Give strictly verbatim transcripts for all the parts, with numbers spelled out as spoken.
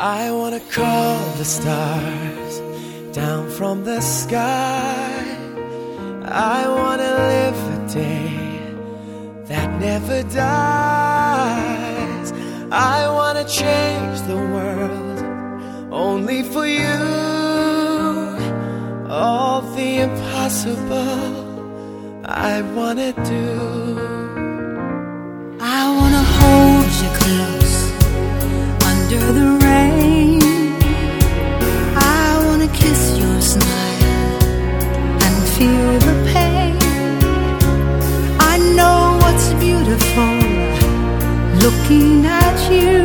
I wanna call the stars down from the sky. I wanna live a day that never dies. I wanna change the world only for you. All the impossible I wanna do. I wanna hold you close under the rain. I wanna kiss your smile and feel the pain. I know what's beautiful looking at you.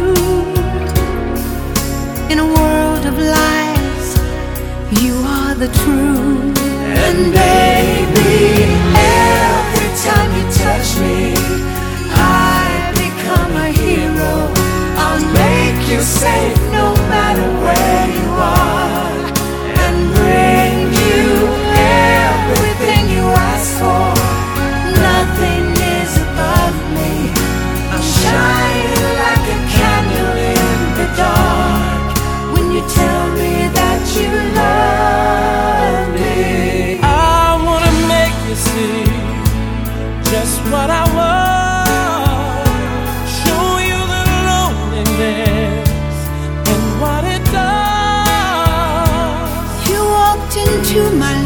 In a world of lies, you are the truth. And baby, every time you touch me, I become a hero. I'll make you safe no matter where you are, and bring you everything you ask for. Nothing is above me. I'll shine like a candle in the dark when you tell me that you love me. I wanna make you see just what I want. Show you the loneliness and what it does. You walked into my